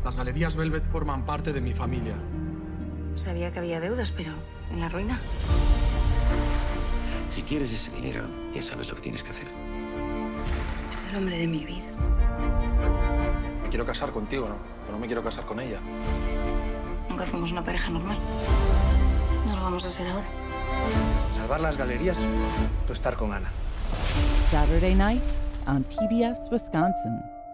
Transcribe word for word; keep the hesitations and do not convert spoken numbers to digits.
Las galerías Velvet forman parte de mi familia. Sabía que había deudas, pero en la ruina. Si quieres ese dinero, ya sabes lo que tienes que hacer. Es el hombre de mi vida. Me quiero casar contigo, ¿no? Pero no me quiero casar con ella. Nunca fuimos una pareja normal. No lo vamos a ser ahora. Salvar las galerías o estar con Ana. Saturday night on P B S Wisconsin.